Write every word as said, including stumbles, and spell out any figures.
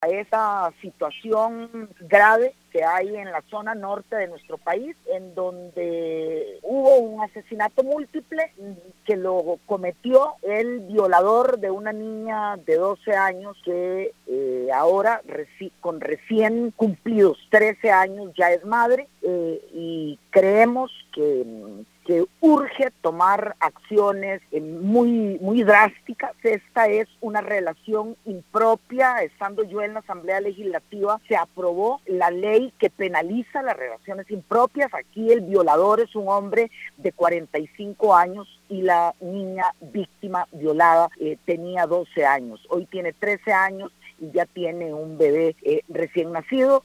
a esta situación grave que hay en la zona norte de nuestro país, en donde hubo un asesinato múltiple que lo cometió el violador de una niña de doce años que eh, ahora reci- con recién cumplidos trece años ya es madre, eh, y creemos que que urge tomar acciones muy, muy drásticas. Esta es una relación impropia. Estando yo en la Asamblea Legislativa, se aprobó la ley que penaliza las relaciones impropias. Aquí el violador es un hombre de cuarenta y cinco años y la niña víctima violada eh, tenía doce años. Hoy tiene trece años y ya tiene un bebé eh, recién nacido.